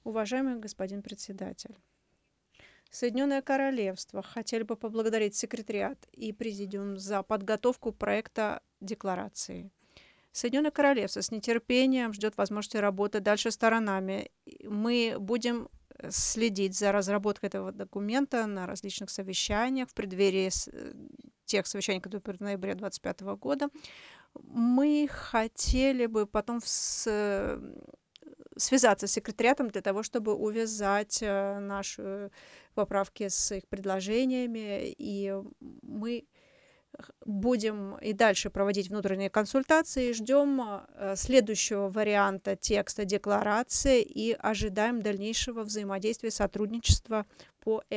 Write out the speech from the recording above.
Уважаемый господин председатель, Соединенное Королевство хотели бы поблагодарить секретариат и президиум за подготовку проекта декларации. Соединенное Королевство с нетерпением ждет возможности работать дальше сторонами. Мы будем следить за разработкой этого документа на различных совещаниях в преддверии тех совещаний, которые будут в ноябре 2025 года. Мы хотели бы потом связаться с секретариатом для того, чтобы увязать наши поправки с их предложениями, и мы будем и дальше проводить внутренние консультации, и ждем следующего варианта текста декларации и ожидаем дальнейшего взаимодействия и сотрудничества по